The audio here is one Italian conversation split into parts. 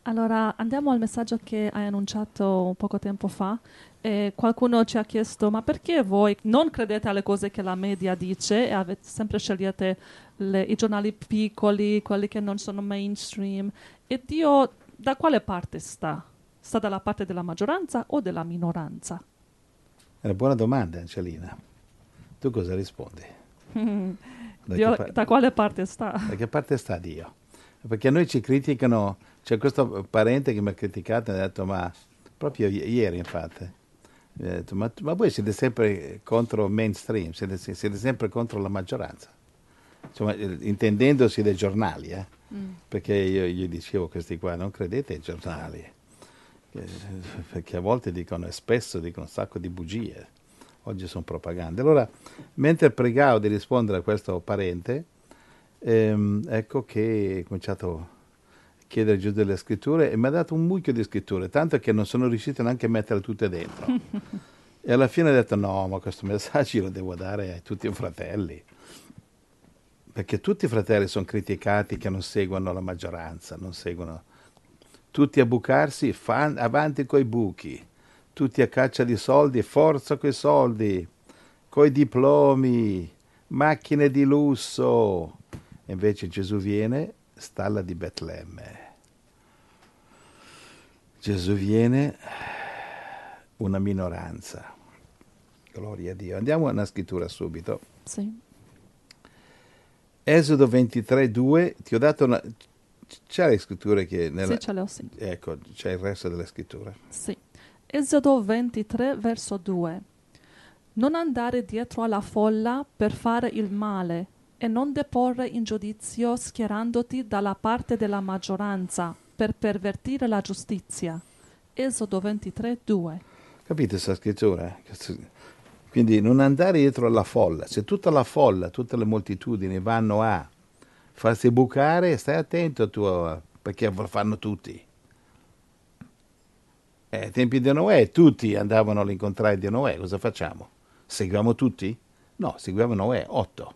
Allora, andiamo al messaggio che hai annunciato poco tempo fa. Qualcuno ci ha chiesto, ma perché voi non credete alle cose che la media dice e sempre scegliete i giornali piccoli, quelli che non sono mainstream? E Dio da quale parte sta? Sta dalla parte della maggioranza o della minoranza? È una buona domanda, Angelina. Tu cosa rispondi? Dio da quale parte sta? Da che parte sta Dio? Perché a noi ci criticano, c'è questo parente che mi ha criticato e ha detto, ma proprio ieri infatti, mi ha detto, ma voi siete sempre contro mainstream, siete sempre contro la maggioranza. Insomma, intendendosi dei giornali, perché io gli dicevo questi qua, non credete ai giornali, perché a volte dicono, e spesso dicono un sacco di bugie, oggi sono propagande. Allora, mentre pregavo di rispondere a questo parente, ecco che ho cominciato a chiedere giù delle scritture e mi ha dato un mucchio di scritture, tanto che non sono riuscito neanche a metterle tutte dentro. E alla fine ho detto no, ma questo messaggio lo devo dare a tutti i fratelli, perché tutti i fratelli sono criticati che non seguono la maggioranza, non seguono tutti a bucarsi, avanti coi buchi, tutti a caccia di soldi, forza coi soldi, coi diplomi, macchine di lusso. E invece Gesù viene, stalla di Betlemme. Gesù viene, una minoranza. Gloria a Dio. Andiamo a una scrittura subito. Sì. Esodo 23, 2, ti ho dato una... C'è le scritture che... Sì, ce le ho, sì. Ecco, c'è il resto delle scritture. Sì. Esodo 23, verso 2. Non andare dietro alla folla per fare il male e non deporre in giudizio schierandoti dalla parte della maggioranza per pervertire la giustizia. Esodo 23, 2. Capite questa scrittura? Quindi non andare dietro alla folla. Se tutta la folla, tutte le moltitudini vanno a farsi bucare, stai attento tu, perché lo fanno tutti. Ai tempi di Noè tutti andavano all'incontrare di Noè, cosa facciamo? Seguiamo tutti? No, seguiamo Noè,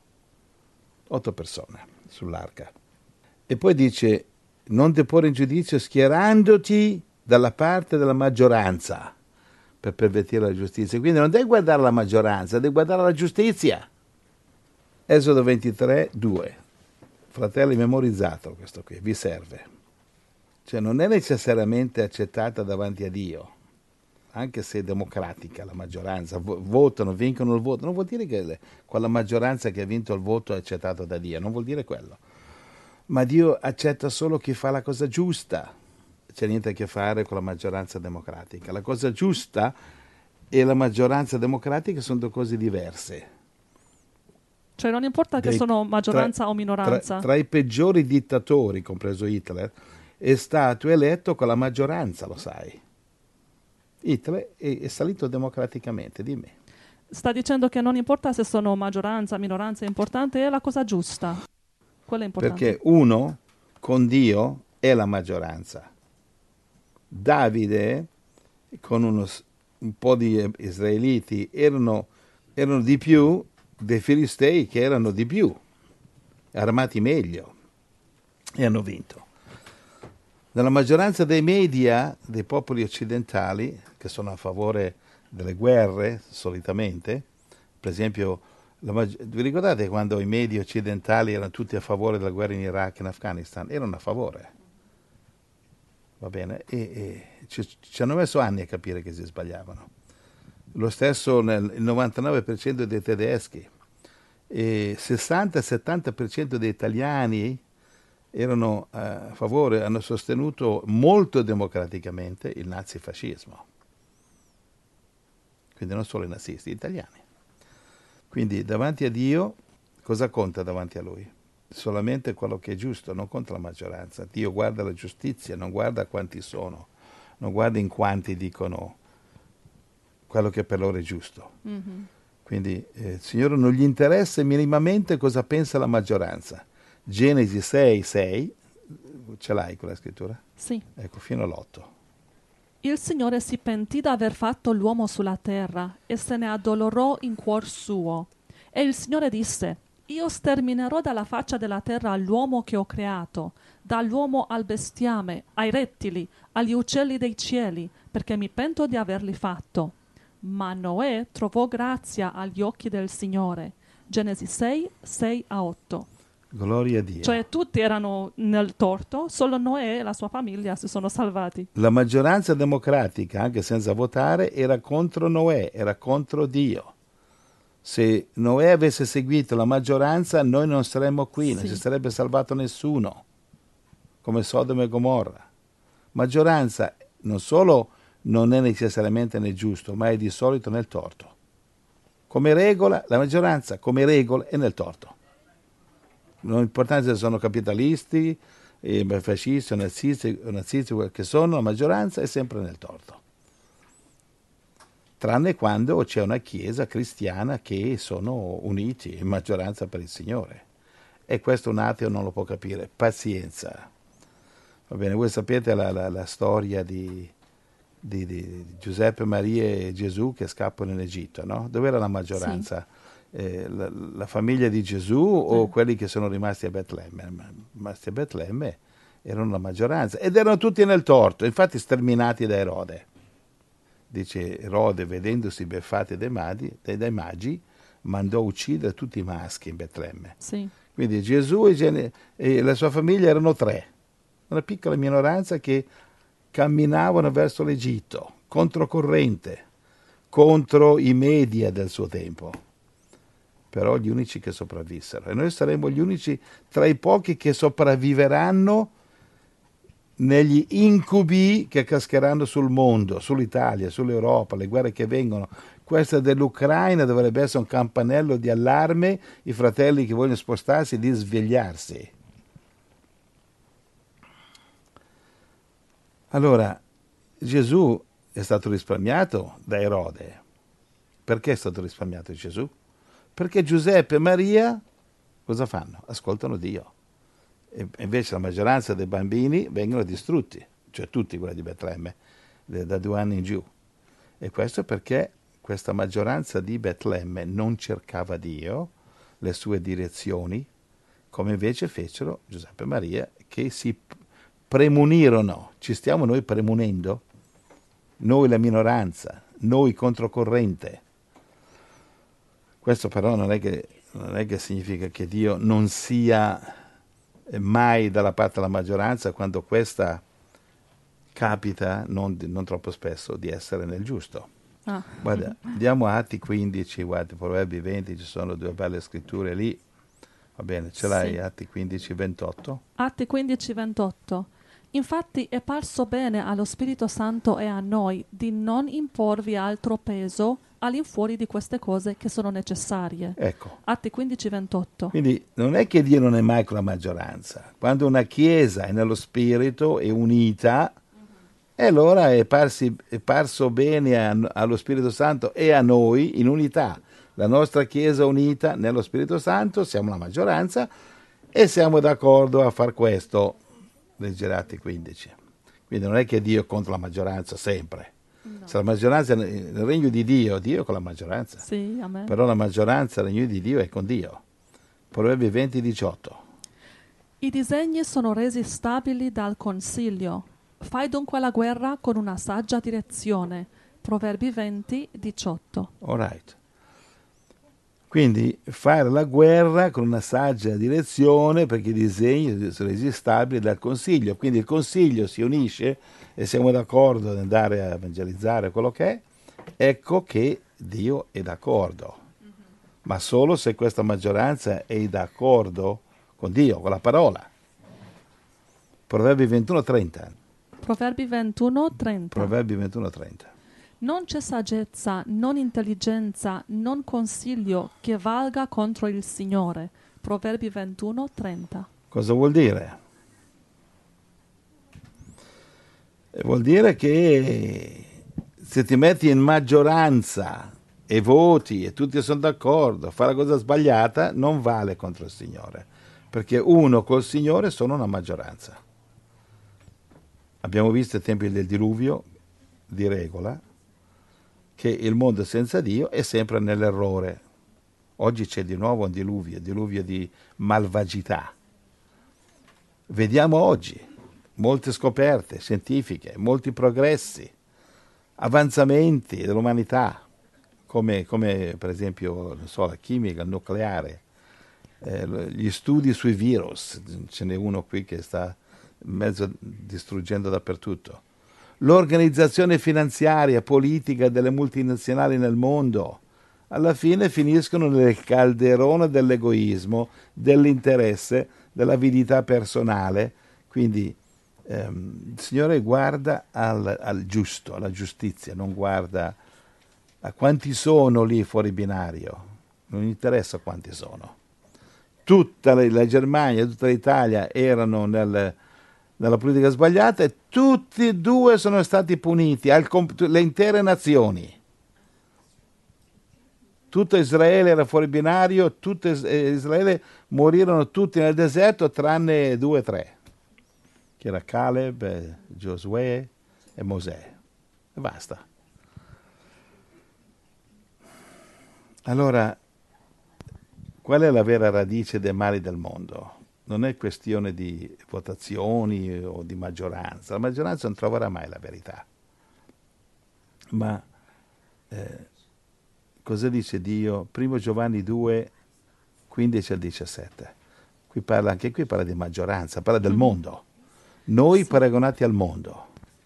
8 persone sull'arca. E poi dice, non ti porre in giudizio schierandoti dalla parte della maggioranza per pervertire la giustizia. Quindi non devi guardare la maggioranza, devi guardare la giustizia. Esodo 23, 2. Fratelli, memorizzato questo qui, vi serve. Cioè non è necessariamente accettata davanti a Dio, anche se è democratica la maggioranza, votano, vincono il voto, non vuol dire che quella maggioranza che ha vinto il voto è accettata da Dio, non vuol dire quello. Ma Dio accetta solo chi fa la cosa giusta. C'è niente a che fare con la maggioranza democratica. La cosa giusta e la maggioranza democratica sono due cose diverse. Cioè non importa che sono maggioranza o minoranza. Tra i peggiori dittatori, compreso Hitler, è stato eletto con la maggioranza, lo sai. Hitler è salito democraticamente, dimmi. Sta dicendo che non importa se sono maggioranza, minoranza, è importante, è la cosa giusta. Quella è importante. Perché uno con Dio è la maggioranza. Davide, con un po' di israeliti, erano di più dei filistei che erano di più, armati meglio, e hanno vinto. Nella maggioranza dei media, dei popoli occidentali, che sono a favore delle guerre, solitamente, per esempio, vi ricordate quando i media occidentali erano tutti a favore della guerra in Iraq e in Afghanistan? Erano a favore. Va bene? E ci hanno messo anni a capire che si sbagliavano. Lo stesso il 99% dei tedeschi e 60-70% degli italiani erano a favore, hanno sostenuto molto democraticamente il nazifascismo. Quindi non solo i nazisti, gli italiani. Quindi davanti a Dio, cosa conta davanti a Lui? Solamente quello che è giusto, non conta la maggioranza. Dio guarda la giustizia, non guarda quanti sono, non guarda in quanti dicono quello che per loro è giusto. Mm-hmm. Quindi il Signore non gli interessa minimamente cosa pensa la maggioranza. Genesi 6, 6, ce l'hai quella scrittura? Sì. Ecco, fino all'8. Il Signore si pentì d'aver fatto l'uomo sulla terra e se ne addolorò in cuor suo. E il Signore disse, io sterminerò dalla faccia della terra l'uomo che ho creato, dall'uomo al bestiame, ai rettili, agli uccelli dei cieli, perché mi pento di averli fatto. Ma Noè trovò grazia agli occhi del Signore. Genesi 6, 6-8. Gloria a Dio. Cioè tutti erano nel torto, solo Noè e la sua famiglia si sono salvati. La maggioranza democratica, anche senza votare, era contro Noè, era contro Dio. Se Noè avesse seguito la maggioranza, noi non saremmo qui, non Sì. si sarebbe salvato nessuno, come Sodoma e Gomorra. Maggioranza non solo non è necessariamente nel giusto, ma è di solito nel torto. Come regola, la maggioranza, come regola, è nel torto. Non importante se sono capitalisti, fascisti o nazisti, quel che sono, la maggioranza è sempre nel torto. Tranne quando c'è una chiesa cristiana che sono uniti in maggioranza per il Signore. E questo un ateo non lo può capire. Pazienza. Va bene, voi sapete la storia di Giuseppe, Maria e Gesù che scappano in Egitto, no? Dove era la maggioranza? Sì. La famiglia di Gesù o quelli che sono rimasti a Betlemme? Rimasti a Betlemme erano la maggioranza ed erano tutti nel torto, infatti sterminati da Erode. Dice Erode, vedendosi beffati dai magi, mandò uccidere tutti i maschi in Betlemme. Sì. Quindi Gesù e la sua famiglia erano tre, una piccola minoranza che camminavano verso l'Egitto, controcorrente, contro i media del suo tempo. Però gli unici che sopravvissero. E noi saremo gli unici tra i pochi che sopravviveranno negli incubi che cascheranno sul mondo, sull'Italia, sull'Europa, le guerre che vengono. Questa dell'Ucraina dovrebbe essere un campanello di allarme, i fratelli che vogliono spostarsi di svegliarsi. Allora, Gesù è stato risparmiato da Erode. Perché è stato risparmiato Gesù? Perché Giuseppe e Maria cosa fanno? Ascoltano Dio. E invece la maggioranza dei bambini vengono distrutti, cioè tutti quelli di Betlemme, da 2 anni in giù. E questo perché questa maggioranza di Betlemme non cercava Dio, le sue direzioni, come invece fecero Giuseppe e Maria, che si premunirono. Ci stiamo noi premunendo? Noi la minoranza, noi controcorrente. Questo però non è che significa che Dio non sia mai dalla parte della maggioranza quando questa capita, non troppo spesso, di essere nel giusto. Guarda, andiamo a Atti 15, guarda, Proverbi 20, ci sono 2 belle scritture lì. Va bene, ce l'hai, sì. Atti 15, 28? Atti 15, 28. Infatti è parso bene allo Spirito Santo e a noi di non imporvi altro peso all'infuori di queste cose che sono necessarie. Ecco. Atti 15, 28. Quindi non è che Dio non è mai con la maggioranza. Quando una chiesa è nello Spirito, è unita, e allora è parso bene allo Spirito Santo e a noi in unità. La nostra chiesa unita nello Spirito Santo, siamo la maggioranza e siamo d'accordo a far questo. Leggere Atti 15. Quindi non è che Dio è contro la maggioranza sempre. No. Se la maggioranza nel regno di Dio, Dio è con la maggioranza. Sì, amen. Però la maggioranza nel regno di Dio è con Dio. Proverbi 20, 18. I disegni sono resi stabili dal consiglio. Fai dunque la guerra con una saggia direzione. Proverbi 20, 18. All right. Quindi fare la guerra con una saggia direzione perché i disegni sono resi stabili dal Consiglio. Quindi il Consiglio si unisce e siamo d'accordo ad andare a evangelizzare quello che è. Ecco che Dio è d'accordo. Ma solo se questa maggioranza è d'accordo con Dio, con la parola. Proverbi 21:30. Proverbi 21:30. Proverbi 21:30. Non c'è saggezza, non intelligenza, non consiglio che valga contro il Signore. Proverbi 21:30. Cosa vuol dire? Vuol dire che se ti metti in maggioranza e voti e tutti sono d'accordo, fare la cosa sbagliata non vale contro il Signore, perché uno col Signore sono una maggioranza. Abbiamo visto ai tempi del diluvio, di regola, che il mondo senza Dio è sempre nell'errore. Oggi c'è di nuovo un diluvio di malvagità. Vediamo oggi molte scoperte scientifiche, molti progressi, avanzamenti dell'umanità, come per esempio non so, la chimica, il nucleare, gli studi sui virus, ce n'è uno qui che sta in mezzo distruggendo dappertutto. L'organizzazione finanziaria, politica delle multinazionali nel mondo, alla fine finiscono nel calderone dell'egoismo, dell'interesse, dell'avidità personale. Quindi il Signore guarda al giusto, alla giustizia, non guarda a quanti sono lì fuori binario, non gli interessa quanti sono. Tutta la Germania, tutta l'Italia erano nella politica sbagliata e tutti e due sono stati puniti, le intere nazioni. Tutto Israele era fuori binario, tutto Israele morirono tutti nel deserto tranne 2 o 3, che era Caleb, Giosuè e Mosè. E basta. Allora, qual è la vera radice dei mali del mondo? Non è questione di votazioni o di maggioranza. La maggioranza non troverà mai la verità. Ma cosa dice Dio? 1 Giovanni 2, 15 al 17. Anche qui parla di maggioranza, parla del mondo. Noi paragonati al mondo.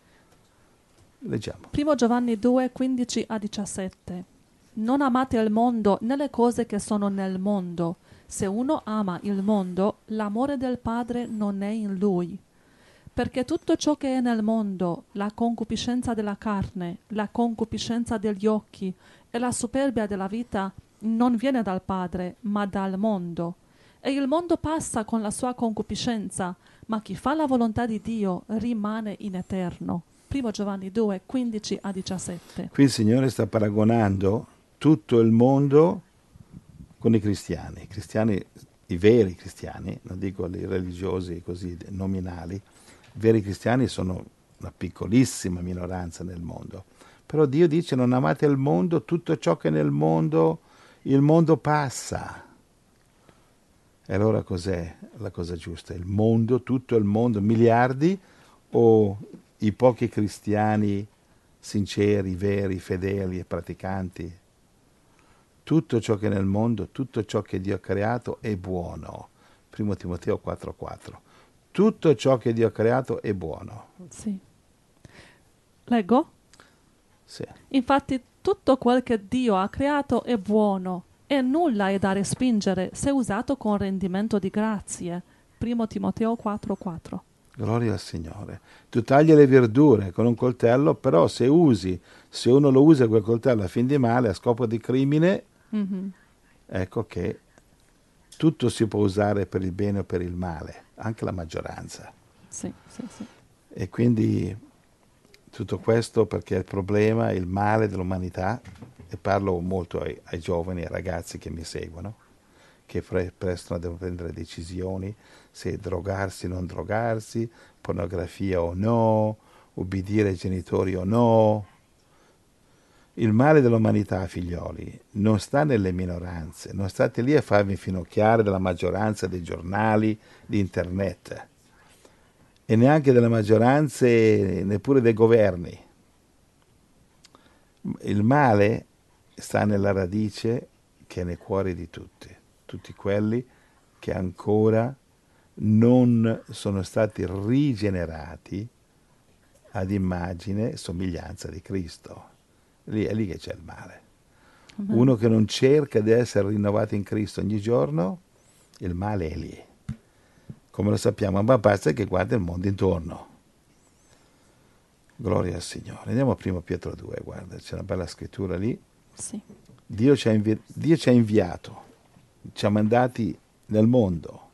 Leggiamo. 1 Giovanni 2, 15 a 17. Non amate il mondo né le cose che sono nel mondo. Se uno ama il mondo, l'amore del Padre non è in lui. Perché tutto ciò che è nel mondo, la concupiscenza della carne, la concupiscenza degli occhi e la superbia della vita, non viene dal Padre, ma dal mondo. E il mondo passa con la sua concupiscenza, ma chi fa la volontà di Dio rimane in eterno. 1 Giovanni 2, 15 a 17. Qui il Signore sta paragonando tutto il mondo con i cristiani, i veri cristiani, non dico i religiosi così nominali. I veri cristiani sono una piccolissima minoranza nel mondo. Però Dio dice: non amate il mondo, tutto ciò che è nel mondo, il mondo passa. E allora cos'è la cosa giusta? Il mondo, tutto il mondo, miliardi o i pochi cristiani sinceri, veri, fedeli e praticanti? Tutto ciò che è nel mondo, tutto ciò che Dio ha creato è buono. 1 Timoteo 4,4. Tutto ciò che Dio ha creato è buono. Sì. Leggo? Sì. Infatti tutto quel che Dio ha creato è buono e nulla è da respingere se usato con rendimento di grazie. 1 Timoteo 4,4. Gloria al Signore. Tu tagli le verdure con un coltello, però se uno lo usa quel coltello a fin di male, a scopo di crimine, ecco che tutto si può usare per il bene o per il male, anche la maggioranza. Sì. E quindi tutto questo perché il problema, il male dell'umanità, e parlo molto ai giovani, ai ragazzi che mi seguono, che presto devono prendere decisioni, se drogarsi o non drogarsi, pornografia o no, ubbidire ai genitori o no. Il male dell'umanità, figlioli, non sta nelle minoranze, non state lì a farvi infinocchiare dalla maggioranza dei giornali, di internet, e neanche delle maggioranze, neppure dei governi. Il male sta nella radice che è nei cuori di tutti quelli che ancora non sono stati rigenerati ad immagine e somiglianza di Cristo. È lì che c'è il male. Uno che non cerca di essere rinnovato in Cristo ogni giorno, il male è lì. Come lo sappiamo, ma basta che guarda il mondo intorno. Gloria al Signore. Andiamo a 1 Pietro 2, guarda, c'è una bella scrittura lì. Sì. Dio ci ha inviato, ci ha mandati nel mondo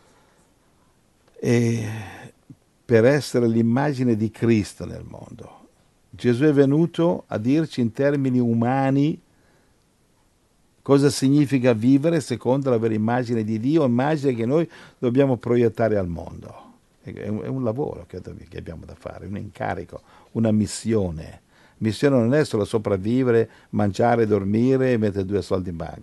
e per essere l'immagine di Cristo nel mondo. Gesù è venuto a dirci in termini umani cosa significa vivere secondo la vera immagine di Dio, immagine che noi dobbiamo proiettare al mondo. È un lavoro che abbiamo da fare, un incarico, una missione. Missione non è solo sopravvivere, mangiare, dormire e mettere 2 soldi in banca,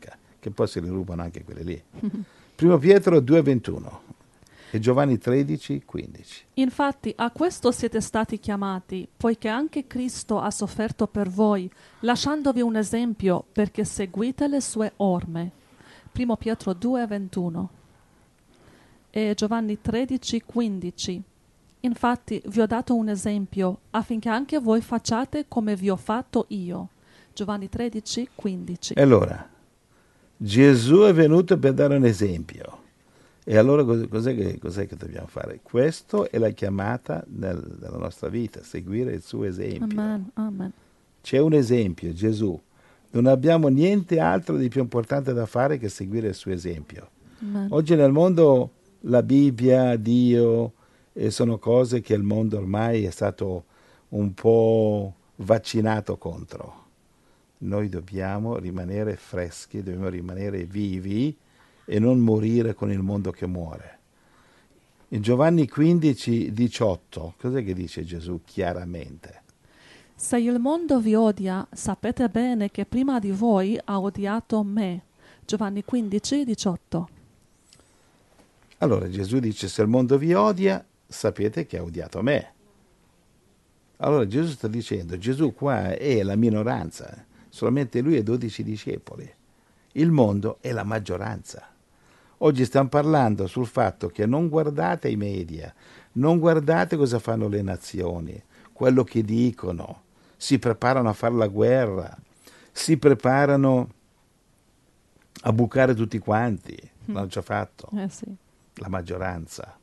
che poi se li rubano anche quelli lì. Primo Pietro 2,21 e Giovanni 13,15. Infatti a questo siete stati chiamati, poiché anche Cristo ha sofferto per voi, lasciandovi un esempio perché seguite le sue orme. Primo Pietro 2,21 e Giovanni 13,15. Infatti vi ho dato un esempio affinché anche voi facciate come vi ho fatto io. Giovanni 13,15. E allora, Gesù è venuto per dare un esempio. E allora cos'è che dobbiamo fare? Questo è la chiamata della nostra vita, seguire il suo esempio. Amen, amen. C'è un esempio, Gesù. Non abbiamo niente altro di più importante da fare che seguire il suo esempio. Amen. Oggi nel mondo la Bibbia, Dio, sono cose che il mondo ormai è stato un po' vaccinato contro. Noi dobbiamo rimanere freschi, dobbiamo rimanere vivi e non morire con il mondo che muore. In Giovanni 15,18, cos'è che dice Gesù chiaramente? Se il mondo vi odia, sapete bene che prima di voi ha odiato me. Giovanni 15,18. Allora Gesù dice, se il mondo vi odia, sapete che ha odiato me. Allora Gesù sta dicendo, Gesù qua è la minoranza, solamente lui e 12 discepoli. Il mondo è la maggioranza. Oggi stiamo parlando sul fatto che non guardate i media, non guardate cosa fanno le nazioni, quello che dicono, si preparano a fare la guerra, si preparano a bucare tutti quanti, l'hanno già fatto, Sì. la maggioranza.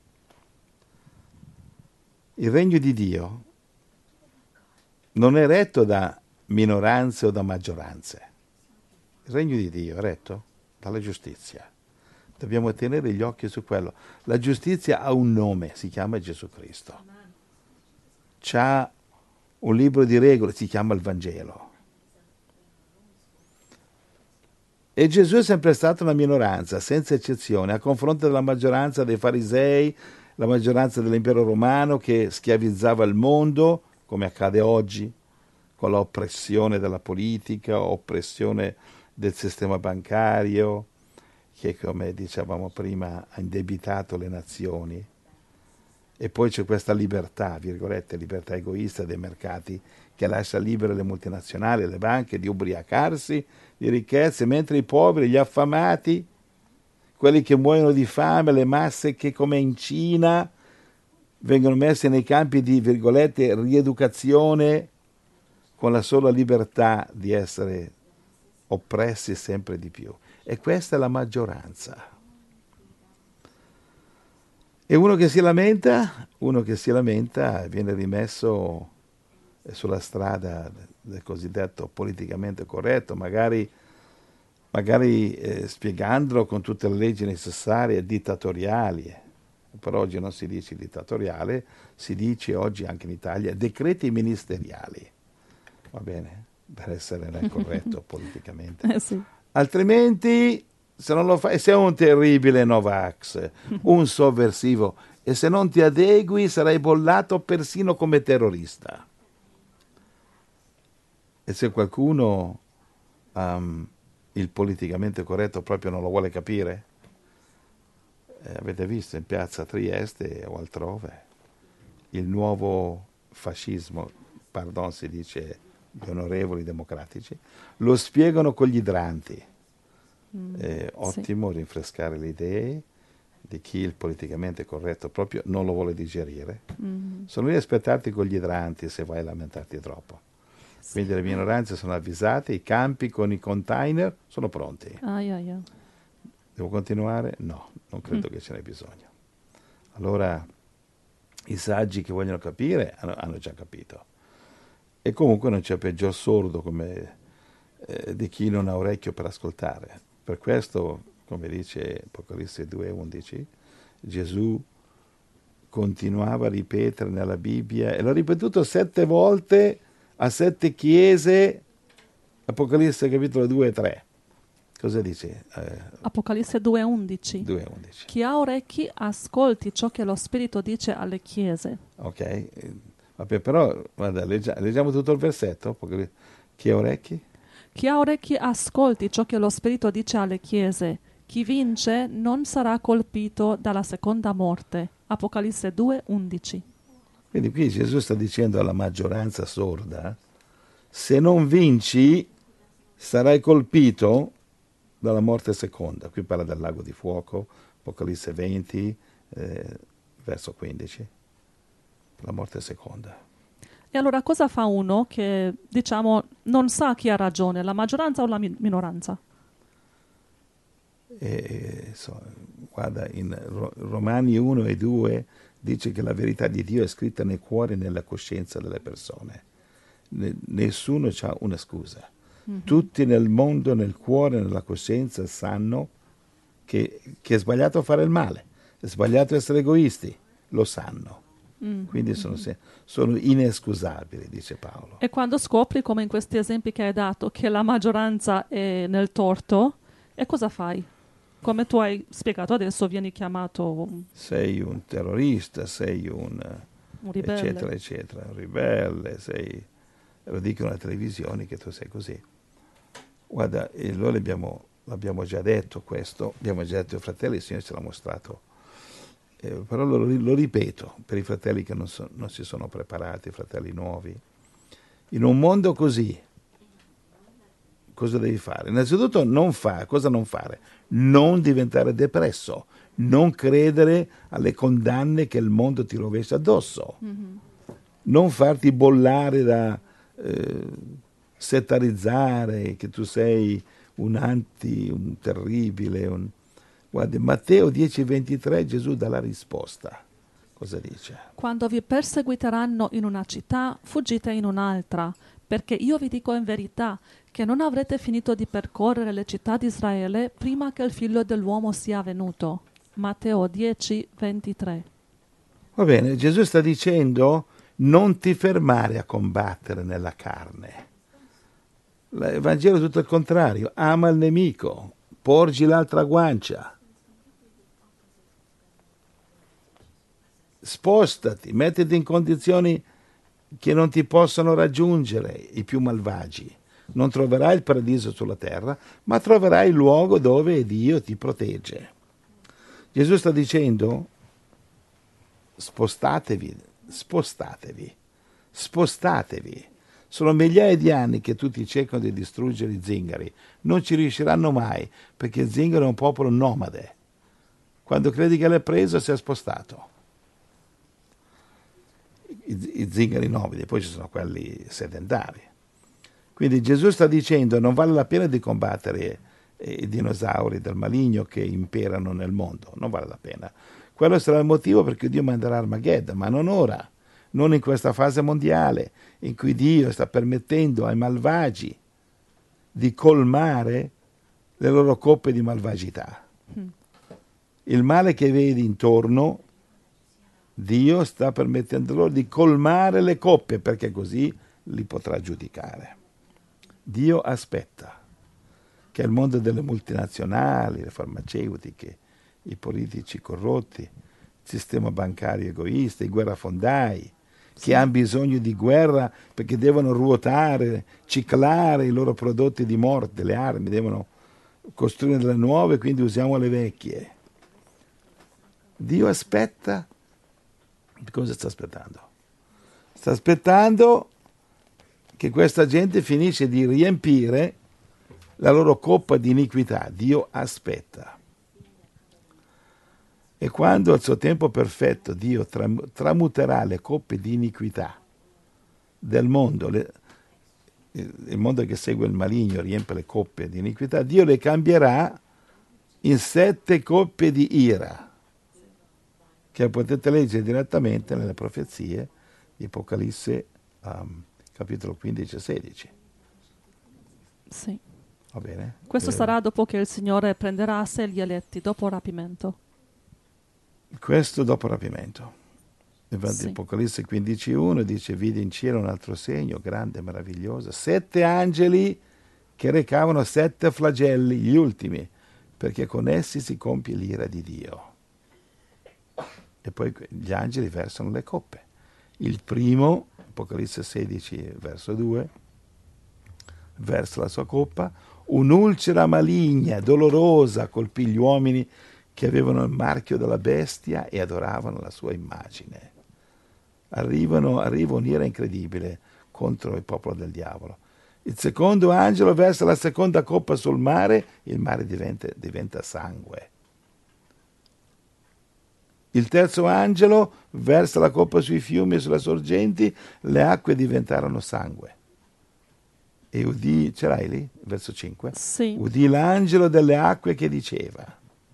Il regno di Dio non è retto da minoranze o da maggioranze. Il regno di Dio è retto dalla giustizia. Dobbiamo tenere gli occhi su quello. La giustizia ha un nome, si chiama Gesù Cristo. C'ha un libro di regole, si chiama il Vangelo. E Gesù è sempre stato una minoranza, senza eccezione, a confronto della maggioranza dei farisei, la maggioranza dell'impero romano che schiavizzava il mondo, come accade oggi, con l'oppressione della politica, oppressione del sistema bancario, che come dicevamo prima ha indebitato le nazioni. E poi c'è questa libertà, virgolette, libertà egoista dei mercati che lascia libere le multinazionali, le banche di ubriacarsi di ricchezze, mentre i poveri, gli affamati, quelli che muoiono di fame, le masse che come in Cina vengono messe nei campi di, virgolette, rieducazione con la sola libertà di essere oppressi sempre di più. E questa è la maggioranza. E uno che si lamenta viene rimesso sulla strada del cosiddetto politicamente corretto, magari spiegandolo con tutte le leggi necessarie, dittatoriali. Per oggi non si dice dittatoriale, si dice oggi anche in Italia decreti ministeriali. Va bene? Per essere corretto politicamente. Sì. Altrimenti, se non lo fai, sei un terribile Novax, un sovversivo, e se non ti adegui sarai bollato persino come terrorista. E se qualcuno il politicamente corretto proprio non lo vuole capire, avete visto in piazza Trieste o altrove il nuovo fascismo, pardon si dice gli onorevoli democratici, lo spiegano con gli idranti. Ottimo Sì. rinfrescare le idee di chi il politicamente corretto proprio non lo vuole digerire. Sono lì a aspettarti con gli idranti se vai a lamentarti troppo. Quindi le minoranze sono avvisate, i campi con i container sono pronti. Devo continuare? No, non credo che ce n'è bisogno. Allora i saggi che vogliono capire hanno già capito. E comunque non c'è peggior sordo come di chi non ha orecchio per ascoltare. Per questo, come dice Apocalisse 2,11, Gesù continuava a ripetere nella Bibbia, e l'ha ripetuto 7 volte a 7 chiese, Apocalisse capitolo 2 e 3. Cosa dice? Apocalisse 2,11. 2,11. Chi ha orecchi ascolti ciò che lo Spirito dice alle chiese. Ok, vabbè, però guarda, leggiamo tutto il versetto. Chi ha orecchi? Chi ha orecchi ascolti ciò che lo Spirito dice alle chiese. Chi vince non sarà colpito dalla seconda morte. Apocalisse 2:11. Quindi qui Gesù sta dicendo alla maggioranza sorda, se non vinci sarai colpito dalla morte seconda. Qui parla del lago di fuoco, Apocalisse 20, verso 15, la morte seconda. E allora cosa fa uno che, diciamo, non sa chi ha ragione, la maggioranza o la minoranza? Guarda, in Romani 1 e 2 dice che la verità di Dio è scritta nei cuori e nella coscienza delle persone. Nessuno ha una scusa. Tutti nel mondo, nel cuore, nella coscienza sanno che è sbagliato fare il male, è sbagliato essere egoisti, lo sanno. Quindi sono inescusabili, dice Paolo. E quando scopri, come in questi esempi che hai dato, che la maggioranza è nel torto, e cosa fai? Come tu hai spiegato adesso, vieni chiamato Sei un terrorista, sei un ribelle. eccetera, eccetera, un ribelle, lo dicono alle televisioni che tu sei così. Guarda, noi l'abbiamo già detto questo, abbiamo già detto ai fratelli, il Signore ce l'ha mostrato. Però lo ripeto per i fratelli che non si sono preparati, i fratelli nuovi. In un mondo così, cosa devi fare? Innanzitutto cosa non fare? Non diventare depresso, non credere alle condanne che il mondo ti rovescia addosso, non farti bollare da settarizzare, che tu sei un terribile. Guarda, Matteo 10:23 Gesù dà la risposta. Cosa dice? Quando vi perseguiteranno in una città, fuggite in un'altra, perché io vi dico in verità che non avrete finito di percorrere le città di Israele prima che il figlio dell'uomo sia venuto. Matteo 10:23. Va bene, Gesù sta dicendo non ti fermare a combattere nella carne. Il Vangelo è tutto il contrario, ama il nemico, porgi l'altra guancia. Spostati, mettiti in condizioni che non ti possono raggiungere i più malvagi. Non troverai il paradiso sulla terra, ma troverai il luogo dove Dio ti protegge. Gesù sta dicendo, spostatevi. Sono migliaia di anni che tutti cercano di distruggere i zingari. Non ci riusciranno mai, perché il zingaro è un popolo nomade. Quando credi che l'hai preso, si è spostato. I zingari nomadi, poi ci sono quelli sedentari. Quindi Gesù sta dicendo non vale la pena di combattere i dinosauri del maligno che imperano nel mondo, non vale la pena. Quello sarà il motivo perché Dio manderà Armageddon, ma non ora, non in questa fase mondiale in cui Dio sta permettendo ai malvagi di colmare le loro coppe di malvagità. Il male che vedi intorno, Dio sta permettendo loro di colmare le coppe perché così li potrà giudicare. Dio aspetta che il mondo delle multinazionali, le farmaceutiche, i politici corrotti, il sistema bancario egoista, i guerrafondai, che hanno bisogno di guerra perché devono ruotare, ciclare i loro prodotti di morte, le armi, devono costruire delle nuove, quindi usiamo le vecchie. Dio aspetta. Cosa sta aspettando? Sta aspettando che questa gente finisce di riempire la loro coppa di iniquità. Dio aspetta. E quando al suo tempo perfetto Dio tramuterà le coppe di iniquità del mondo, il mondo che segue il maligno riempie le coppe di iniquità, Dio le cambierà in 7 coppe di ira, che potete leggere direttamente nelle profezie di Apocalisse capitolo 15 e 16. Sì. Va bene? Questo sarà dopo che il Signore prenderà a sé gli eletti, dopo il rapimento. Questo dopo il rapimento. Sì. Apocalisse 15:1 dice: vidi in cielo un altro segno grande e meraviglioso, 7 angeli che recavano 7 flagelli, gli ultimi, perché con essi si compie l'ira di Dio. E poi gli angeli versano le coppe. Il primo, Apocalisse 16, verso 2, versa la sua coppa, un'ulcera maligna, dolorosa, colpì gli uomini che avevano il marchio della bestia e adoravano la sua immagine. Arriva un'ira incredibile contro il popolo del diavolo. Il secondo angelo versa la seconda coppa sul mare, il mare diventa sangue. Il terzo angelo versa la coppa sui fiumi e sulle sorgenti, le acque diventarono sangue. E udì, ce l'hai lì? Verso 5? Sì. Udì l'angelo delle acque che diceva.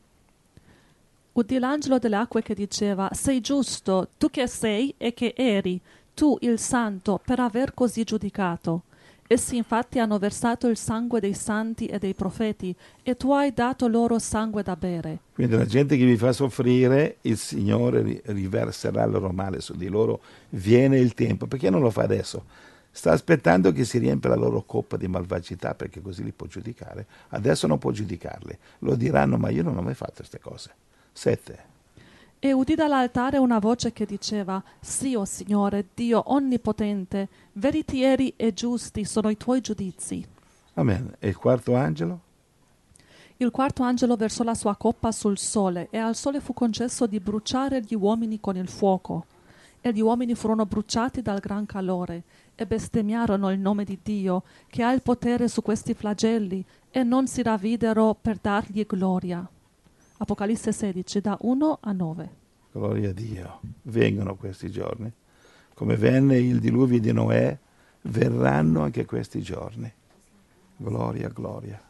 Udì l'angelo delle acque che diceva: sei giusto, tu che sei e che eri, tu il santo, per aver così giudicato. Essi infatti hanno versato il sangue dei santi e dei profeti, e tu hai dato loro sangue da bere. Quindi la gente che vi fa soffrire, il Signore riverserà il loro male su di loro. Viene il tempo. Perché non lo fa adesso? Sta aspettando che si riempia la loro coppa di malvagità, perché così li può giudicare. Adesso non può giudicarli. Lo diranno, ma io non ho mai fatto queste cose. 7. E udì dall'altare una voce che diceva: sì, o Signore, Dio onnipotente, veritieri e giusti sono i tuoi giudizi. Amen. E il quarto angelo? Il quarto angelo versò la sua coppa sul sole, e al sole fu concesso di bruciare gli uomini con il fuoco. E gli uomini furono bruciati dal gran calore, e bestemmiarono il nome di Dio, che ha il potere su questi flagelli, e non si ravvidero per dargli gloria. Apocalisse 16, da 1 a 9. Gloria a Dio. Vengono questi giorni. Come venne il diluvio di Noè, verranno anche questi giorni. Gloria, gloria.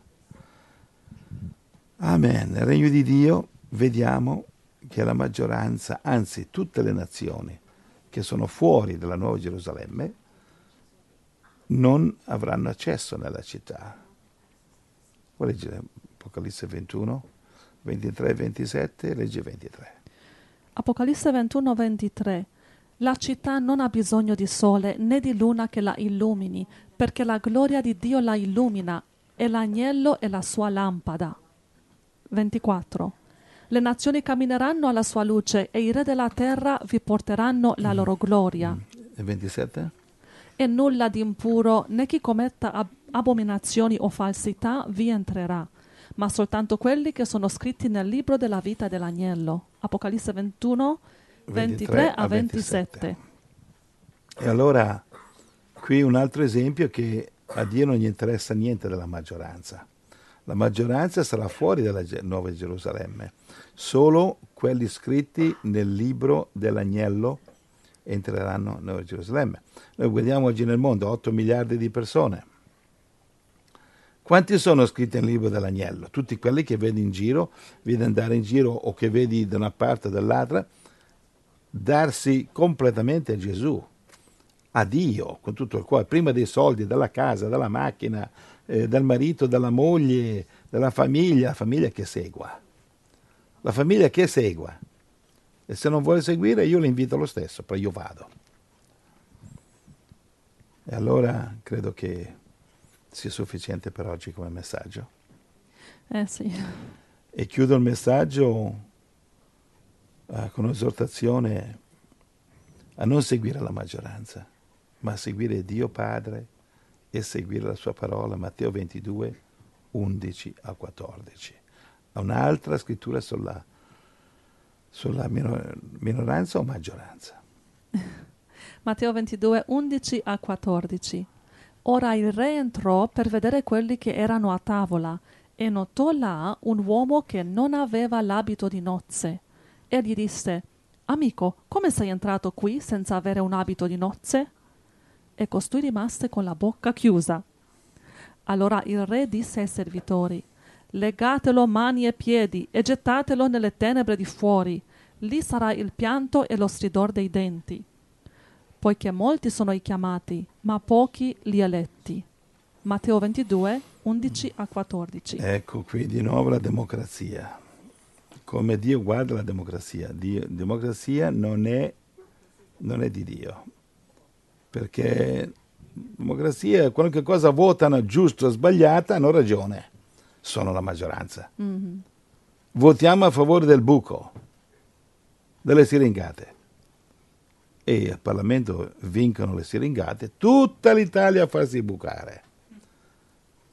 Amen. Nel regno di Dio vediamo che la maggioranza, anzi tutte le nazioni che sono fuori dalla Nuova Gerusalemme, non avranno accesso nella città. Vuoi leggere Apocalisse 21? 23 e 27, legge 23. Apocalisse 21, 23. La città non ha bisogno di sole né di luna che la illumini, perché la gloria di Dio la illumina, e l'agnello è la sua lampada. 24. Le nazioni cammineranno alla sua luce, e i re della terra vi porteranno la loro gloria. E 27? E nulla di impuro, né chi commetta abominazioni o falsità vi entrerà, ma soltanto quelli che sono scritti nel libro della vita dell'agnello. Apocalisse 21, 23 a 27. E allora, qui un altro esempio che a Dio non gli interessa niente della maggioranza. La maggioranza sarà fuori dalla Nuova Gerusalemme. Solo quelli scritti nel libro dell'agnello entreranno nella Nuova Gerusalemme. Noi guardiamo oggi nel mondo 8 miliardi di persone. Quanti sono scritti nel libro dell'agnello? Tutti quelli che vedi in giro, vedi andare in giro o che vedi da una parte o dall'altra, darsi completamente a Gesù, a Dio, con tutto il cuore, prima dei soldi, della casa, della macchina, dal marito, dalla moglie, della famiglia, la famiglia che segua. La famiglia che segua. E se non vuole seguire io lo invito lo stesso, poi io vado. E allora credo che sia sufficiente per oggi come messaggio. Sì. E chiudo il messaggio con un'esortazione a non seguire la maggioranza, ma a seguire Dio Padre e seguire la sua parola, Matteo 22, 11 a 14. Ha un'altra scrittura sulla minoranza o maggioranza? Matteo 22, 11 a 14. Ora il re entrò per vedere quelli che erano a tavola, e notò là un uomo che non aveva l'abito di nozze. E gli disse: amico, come sei entrato qui senza avere un abito di nozze? E costui rimase con la bocca chiusa. Allora il re disse ai servitori: legatelo mani e piedi e gettatelo nelle tenebre di fuori. Lì sarà il pianto e lo stridor dei denti. Poiché molti sono i chiamati, ma pochi gli eletti. Matteo 22, 11 a 14. Ecco qui di nuovo la democrazia. Come Dio guarda la democrazia. Democrazia non è di Dio. Perché democrazia, qualunque cosa votano giusto o sbagliata, hanno ragione. Sono la maggioranza. Mm-hmm. Votiamo a favore del buco, delle siringate. E al Parlamento vincono le siringate, tutta l'Italia a farsi bucare.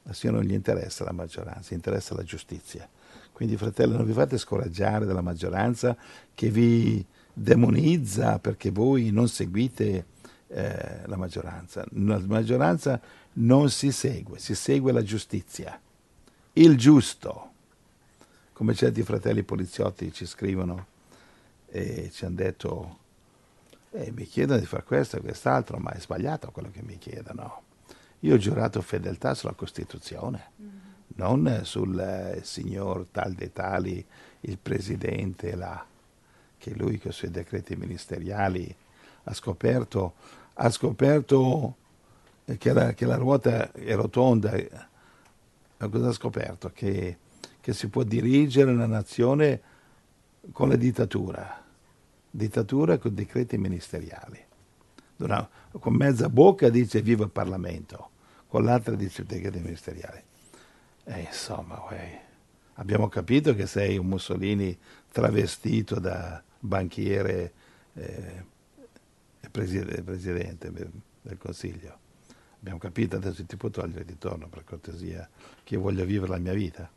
Al Signore non gli interessa la maggioranza, gli interessa la giustizia. Quindi, fratelli, non vi fate scoraggiare dalla maggioranza che vi demonizza perché voi non seguite la maggioranza. La maggioranza non si segue la giustizia, il giusto. Come certi fratelli poliziotti ci scrivono e ci hanno detto, mi chiedono di fare questo e quest'altro, ma è sbagliato quello che mi chiedono. Io ho giurato fedeltà sulla Costituzione, non sul signor tal dei tali, il presidente là, che lui con i suoi decreti ministeriali ha scoperto che la ruota è rotonda. Cosa ha scoperto? Che si può dirigere una nazione con la dittatura con decreti ministeriali. Con mezza bocca dice viva il Parlamento, con l'altra dice decreti ministeriali. Insomma, abbiamo capito che sei un Mussolini travestito da banchiere e presidente del Consiglio. Abbiamo capito, adesso ti può togliere di torno per cortesia, che io voglio vivere la mia vita.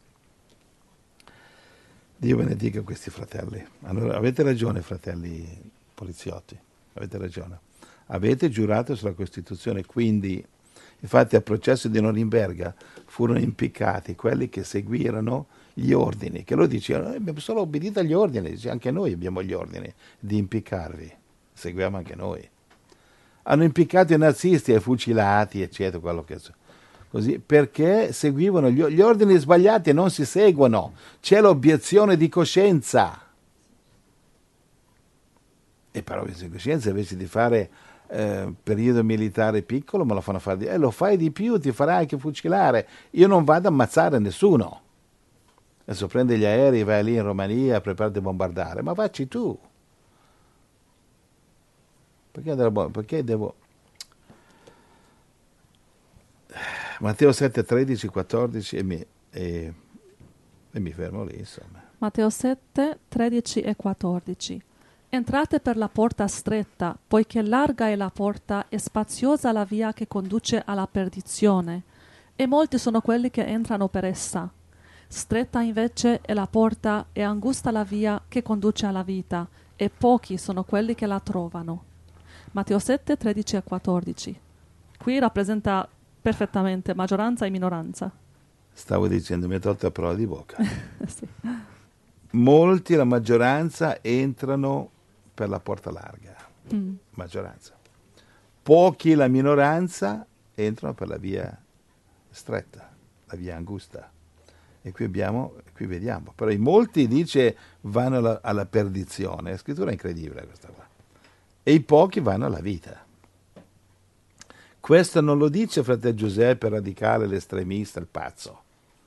Dio benedica questi fratelli. Allora, avete ragione, fratelli poliziotti, avete ragione. Avete giurato sulla Costituzione, quindi, infatti, al processo di Norimberga furono impiccati quelli che seguirono gli ordini, che loro dicevano, abbiamo solo obbedito agli ordini, dice, anche noi abbiamo gli ordini di impiccarvi, seguiamo anche noi. Hanno impiccato i nazisti e fucilati, eccetera, quello che così, perché seguivano gli ordini sbagliati e non si seguono. C'è l'obiezione di coscienza. E però l'obiezione di coscienza, invece di fare periodo militare piccolo, me lo fanno fare lo fai di più, ti farai anche fucilare. Io non vado a ammazzare nessuno. Adesso prendi gli aerei, vai lì in Romania, preparati a bombardare, ma facci tu. Perché devo... Matteo 7, 13, 14 e mi fermo lì, insomma. Matteo 7, 13 e 14. Entrate per la porta stretta, poiché larga è la porta e spaziosa la via che conduce alla perdizione, e molti sono quelli che entrano per essa. Stretta invece è la porta e angusta la via che conduce alla vita, e pochi sono quelli che la trovano. Matteo 7, 13 e 14. Qui rappresenta perfettamente maggioranza e minoranza. Stavo dicendo, mi ha tolto la parola di bocca. Sì. Molti, la maggioranza, entrano per la porta larga, maggioranza. Pochi, la minoranza, entrano per la via stretta, la via angusta. E qui vediamo. Però in molti, dice, vanno alla perdizione. La scrittura è incredibile questa qua. E i pochi vanno alla vita. Questo non lo dice fratello Giuseppe, il radicale, l'estremista, il pazzo.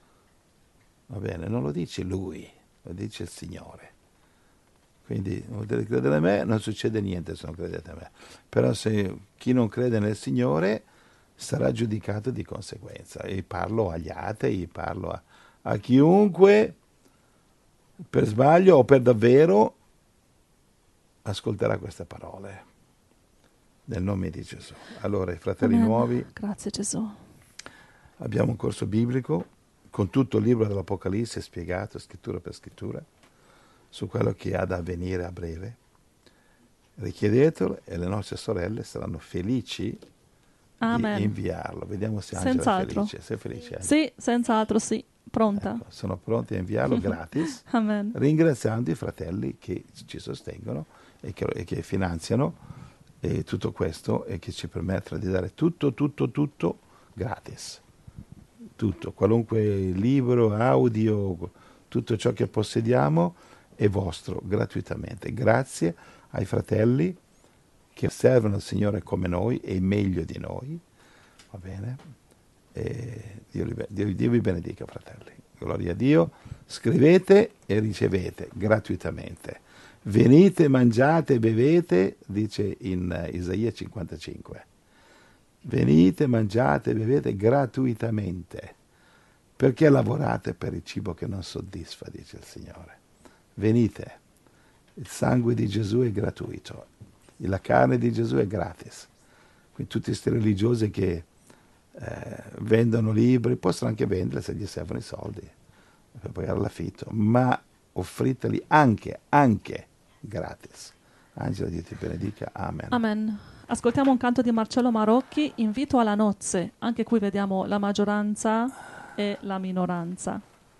Va bene, non lo dice lui, lo dice il Signore. Quindi, potete credere a me, non succede niente se non credete a me. Però se chi non crede nel Signore sarà giudicato di conseguenza. E parlo agli atei, parlo a chiunque per sbaglio o per davvero ascolterà queste parole. Nel nome di Gesù. Allora, i fratelli Amen. nuovi, Grazie Gesù. abbiamo un corso biblico con tutto il libro dell'Apocalisse spiegato, scrittura per scrittura, su quello che ha da avvenire a breve. Richiedetelo e le nostre sorelle saranno felici Amen. di inviarlo. Vediamo se Angela è Senz'altro. felice. Sei felice? Sì, senz'altro sì. Pronta. Ecco, sono pronti a inviarlo gratis, Amen. ringraziando i fratelli che ci sostengono e che finanziano e tutto questo e che ci permettono di dare tutto gratis. Tutto, qualunque libro, audio, tutto ciò che possediamo è vostro gratuitamente. Grazie ai fratelli che servono il Signore come noi e meglio di noi. Va bene? E Dio vi benedica, fratelli. Gloria a Dio. Scrivete e ricevete gratuitamente. Venite, mangiate, bevete, dice in Isaia 55. Venite, mangiate, bevete gratuitamente. Perché lavorate per il cibo che non soddisfa, dice il Signore. Venite. Il sangue di Gesù è gratuito. La carne di Gesù è gratis. Quindi tutti questi religiosi che vendono libri, possono anche vendere se gli servono i soldi per pagare l'affitto, ma offriteli anche gratis. Angelo, Dio ti benedica. Amen. Amen. Ascoltiamo un canto di Marcello Marocchi, Invito alla nozze. Anche qui vediamo la maggioranza e la minoranza.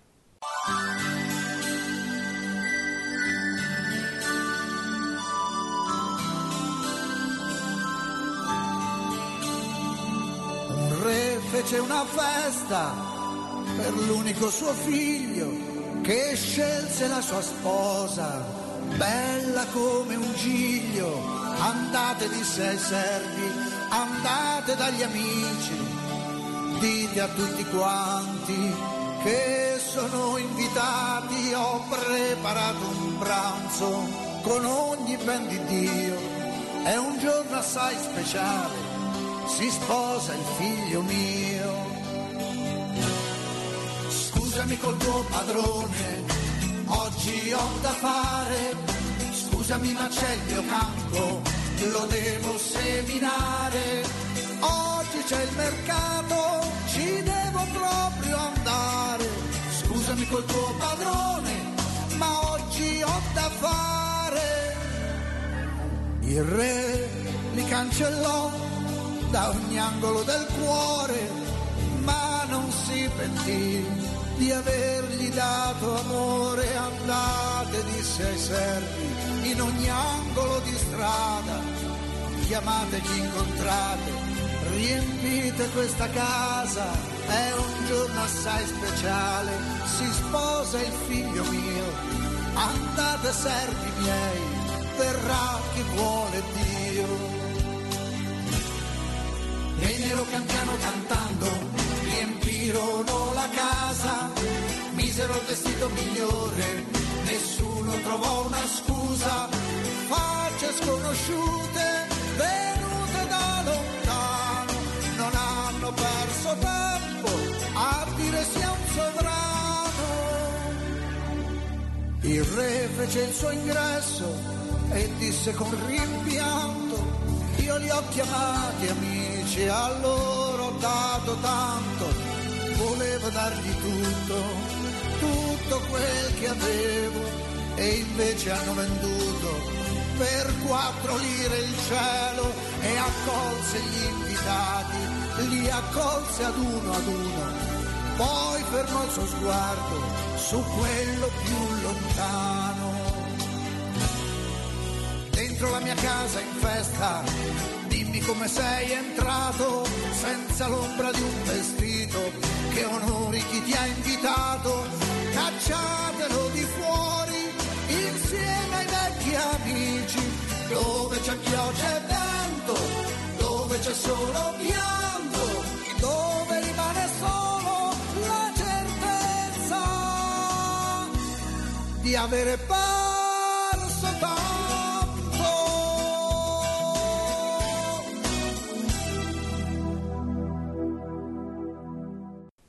Un re fece una festa per l'unico suo figlio che scelse la sua sposa, bella come un giglio. Andate, disse ai servi, andate dagli amici, dite a tutti quanti che sono invitati, ho preparato un pranzo con ogni ben di Dio, è un giorno assai speciale, si sposa il figlio mio. Scusami col tuo padrone, oggi ho da fare, scusami ma c'è il mio campo, lo devo seminare, oggi c'è il mercato, ci devo proprio andare, scusami col tuo padrone, ma oggi ho da fare. Il re li cancellò da ogni angolo del cuore, ma non si pentì di avergli dato amore. Andate, disse ai servi, in ogni angolo di strada, chiamate chi incontrate, riempite questa casa, è un giorno assai speciale, si sposa il figlio mio, andate servi miei, verrà chi vuole Dio. Vennero pian piano cantando, riempirono la casa, misero il vestito migliore, nessuno trovò una scusa, facce sconosciute, venute da lontano, non hanno perso tempo a dire sia un sovrano. Il re fece il suo ingresso e disse con rimpianto, io li ho chiamati amici, a loro ho dato tanto, volevo dargli tutto quel che avevo, e invece hanno venduto per 4 lire il cielo, e accolse gli invitati, li accolse ad uno, poi fermò il suo sguardo su quello più lontano. Dentro la mia casa in festa, dimmi come sei entrato, senza l'ombra di un vestito, che onori chi ti ha invitato, cacciatelo di fuori, insieme ai vecchi amici, dove c'è pioggia e vento, dove c'è solo pianto, dove rimane solo la certezza di avere perso tanto.